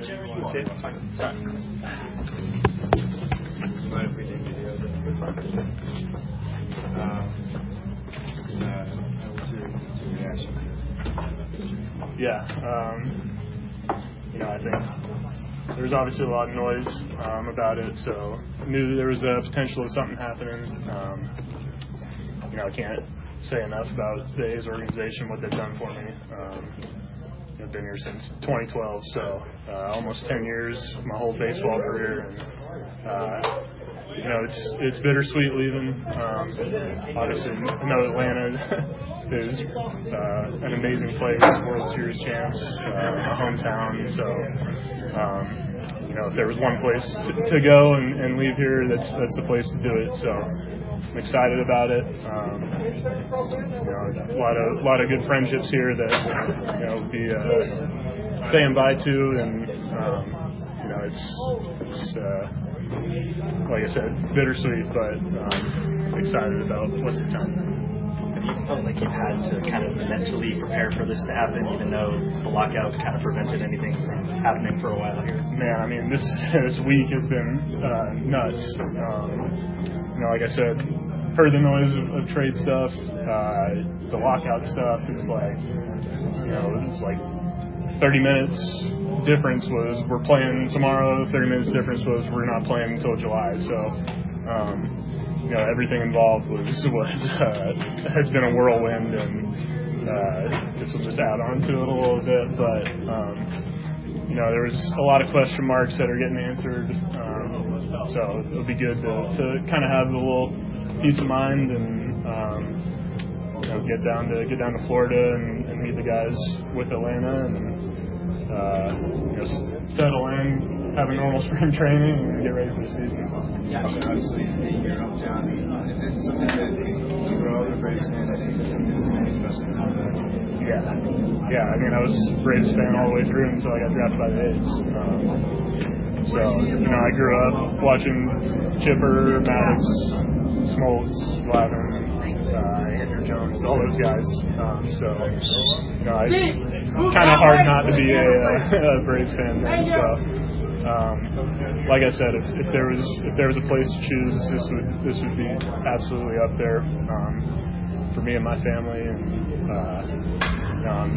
Okay, that's fine. Mind if we do video? That's fine. What's your reaction to Yeah, I think there was obviously a lot of noise about it, so knew that there was a potential of something happening. I can't say enough about the A's organization, what they've done for me. I've been here since 2012, so almost 10 years, my whole baseball career, and it's bittersweet leaving. Obviously, I know Atlanta is an amazing place, World Series champs, my hometown. So, if there was one place to go and leave here, that's the place to do it. So, I'm excited about it. A lot of good friendships here that we'll be saying bye to, and it's like I said, bittersweet, but excited about what's to come. Have you felt like you've had to kind of mentally prepare for this to happen, even though the lockout kind of prevented anything from happening for a while here? Man, I mean, this week has been nuts. Like I said, heard the noise of trade stuff. The lockout stuff is like, it was like 30 minutes difference was we're playing tomorrow. 30 minutes difference was we're not playing until July. So, everything involved has been a whirlwind, and this will just add on to it a little bit. But there was a lot of question marks that are getting answered. So it'll be good to kind of have a little peace of mind and get down to Florida and meet the guys with Atlanta and settle in, have a normal spring training, and get ready for the season. Yeah, obviously being your hometown, is this something that you grow up a Braves fan? Is this something that's going to be special to have that? Yeah. I mean, I was a Braves fan all the way through until I got drafted by the A's. So I grew up watching Chipper, Maddox, Smoltz, Glavine, Andrew Jones, all those guys. So kind of hard not to be a Braves fan then. So, like I said, if there was a place to choose, this would be absolutely up there for me and my family. And I'm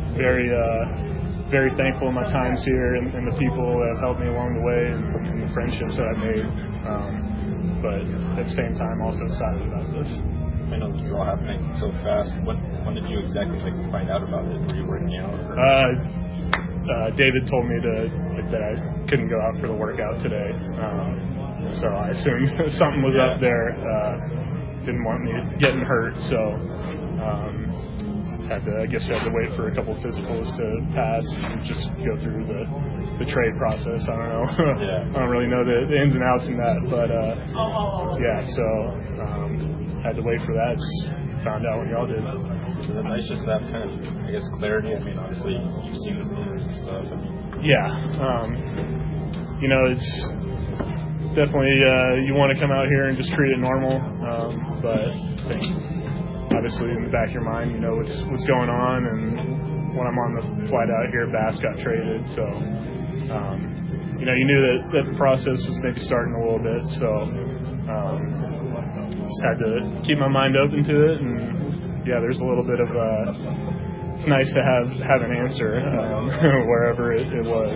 very thankful in my times here and the people that have helped me along the way and the friendships that I've made. But at the same time, also excited about this. I know this is all happening so fast. When did you exactly find out about it? Were you working out? David told me that I couldn't go out for the workout today, so I assumed something was up there. Didn't want me getting hurt, so I guess you had to wait for a couple of physicals to pass and just go through the trade process. I don't know. I don't really know the ins and outs in that, but so had to wait for that. Just found out when y'all did. Is it nice just that kind of, I guess, clarity? I mean, obviously you've seen the rumors and stuff. It's definitely you want to come out here and just treat it normal, but I think obviously in the back of your mind you know what's going on. And when I'm on the flight out here, Bass got traded, so you knew that the process was maybe starting a little bit, so just had to keep my mind open to it. And there's a little bit of it's nice to have an answer wherever it was.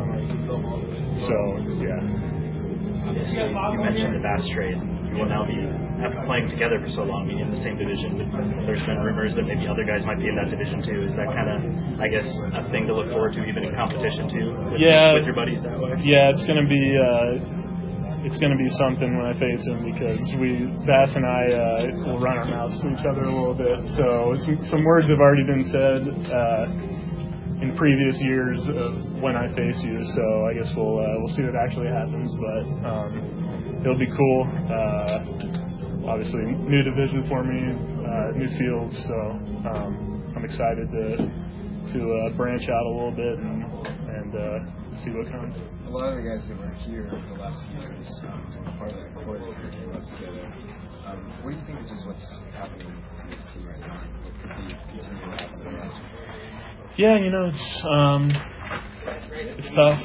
Obviously, you mentioned the Bass trade. You will now be, after playing together for so long, being in the same division. There's been rumors that maybe other guys might be in that division too. Is that kind of, I guess, a thing to look forward to, even in competition too, with your buddies that way? Yeah, it's going to be something when I face him, because Bass and I will run our mouths to each other a little bit. So some words have already been said in previous years of when I face you. So I guess we'll see what actually happens, but it'll be cool. Obviously, new division for me, new fields. So I'm excited to branch out a little bit and see what comes. A lot of the guys that were here over the last few years were part of the core that came up together. What do you think is just what's happening in this team right now? What could be continuing after the last year? Yeah, it's tough.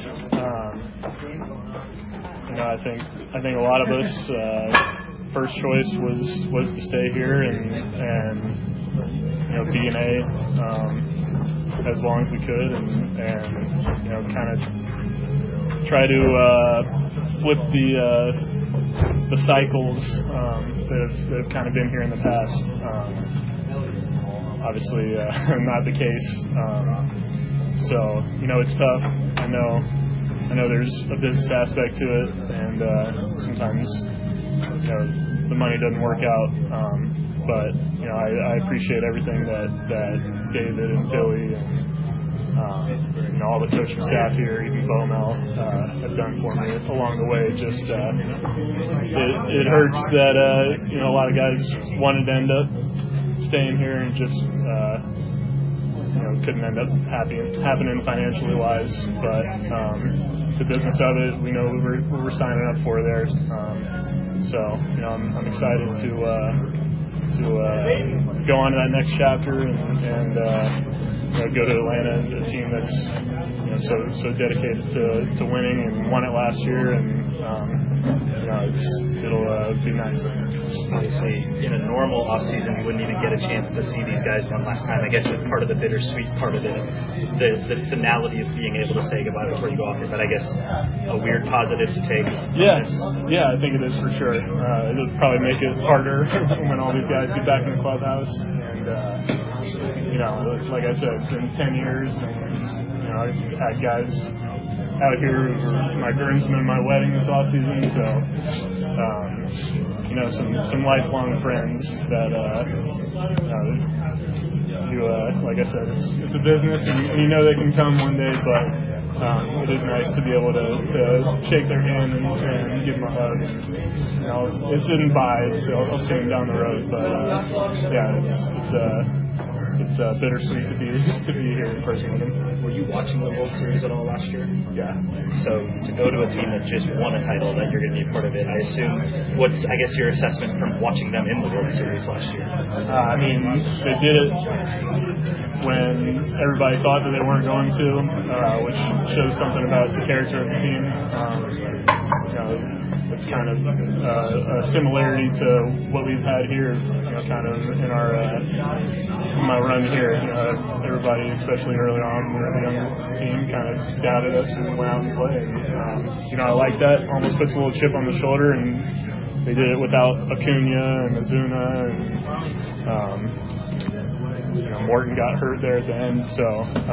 I think a lot of us first choice was to stay here and be an A as long as we could and kind of try to flip the cycles that have kind of been here in the past. Obviously, not the case. So it's tough. I know there's a business aspect to it, and sometimes the money doesn't work out. But I appreciate everything that David and Billy and all the coaching staff here, even Bo Mel, have done for me along the way. Just it hurts that a lot of guys wanted to end up staying here and just couldn't end up happening financially wise, but it's the business of it. We know we're signing up for there, so I'm excited to go on to that next chapter and go to Atlanta, a team that's so dedicated to winning and won it last year, and it'll be nice. Obviously, in a normal off season, you wouldn't even get a chance to see these guys one last time. I guess it's part of the bittersweet part of it, the finality of being able to say goodbye before you go off here. But I guess a weird positive to take. Yeah, I think it is for sure. It'll probably make it harder when all these guys get back in the clubhouse. And like I said, it's been 10 years, and I've had guys out here who were my groomsmen at my wedding this off season, so some lifelong friends that like I said, it's a business, and they can come one day, but it is nice to be able to shake their hand and give them a hug. It shouldn't buy, so I'll see them down the road, but it's bittersweet to be here in person with them. Were you watching the World Series at all last year? Yeah. So to go to a team that just won a title, that you're going to be a part of it, I assume, what's, your assessment from watching them in the World Series last year? They did it when everybody thought that they weren't going to, which shows something about the character of the team. It's kind of a similarity to what we've had here, kind of in my run here. Everybody, especially early on, when we were the young team, kind of doubted us and went out and played. I like that. Almost puts a little chip on the shoulder, and they did it without Acuna and Ozuna, and Morton got hurt there at the end. So,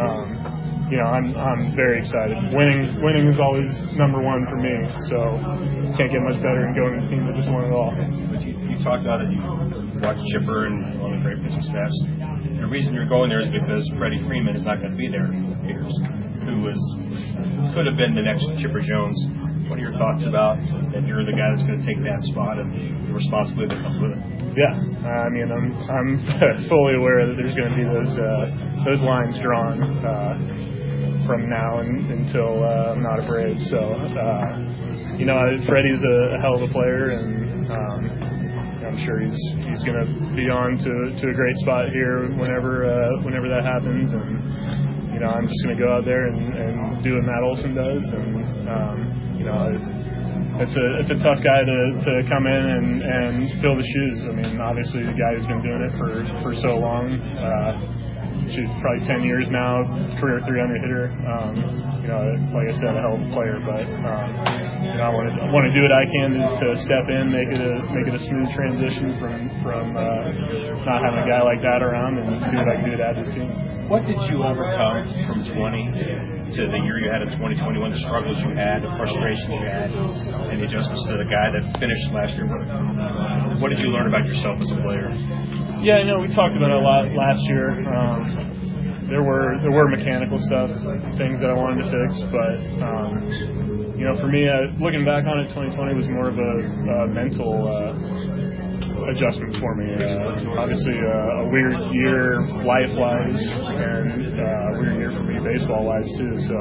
I'm very excited. Winning is always number one for me, so can't get much better than going to a team that just won it all. But you talked about it. You watched Chipper and all the great pitching staffs. The reason you're going there is because Freddie Freeman is not going to be there in 4 years, who could have been the next Chipper Jones. What are your thoughts about that you're the guy that's going to take that spot and the responsibility that comes with it? Yeah, I'm fully aware that there's going to be those lines drawn from now until I'm not a Brave. So, Freddie's a hell of a player, and I'm sure he's going to be on to a great spot here whenever that happens. And I'm just going to go out there and do what Matt Olson does, and it's a tough guy to come in and fill the shoes. Obviously the guy who's been doing it for so long, probably 10 years now, career 300 hitter. Like I said, a hell of a player, but I want to do what I can to step in, make it a smooth transition from not having a guy like that around, and see what I can do to add to the team. What did you overcome from 20 to the year you had in 2021, the struggles you had, the frustrations you had, and the adjustments to the guy that finished last year? What did you learn about yourself as a player? Yeah, we talked about it a lot last year. There were mechanical stuff, things that I wanted to fix, but for me, looking back on it, 2020 was more of a mental adjustment for me. Obviously, a weird year life-wise, and a weird year for me baseball-wise too. So,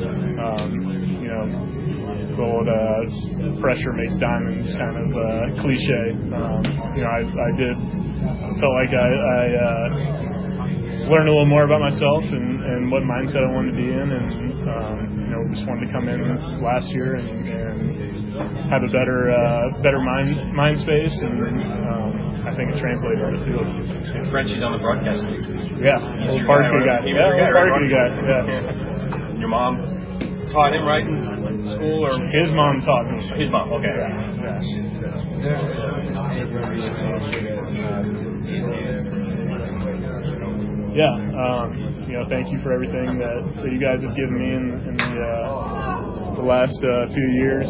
the old pressure makes diamonds kind of cliche. I felt like I learned a little more about myself and what mindset I wanted to be in, and just wanted to come in last year and have a better mind space, and I think it translated on the field. And Frenchie's on the broadcast. Yeah, old Barkley guy. Yeah, Barkley guy. Yeah. Your mom taught him right in school, or his mom taught me. His mom. Okay. Yeah. Is there any Yeah, thank you for everything that you guys have given me in the last few years.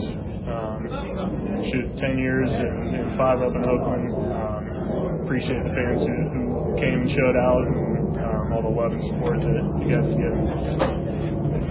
10 years and 5 up in Oakland. Appreciate the fans who came and showed out, and all the love and support that you guys have given.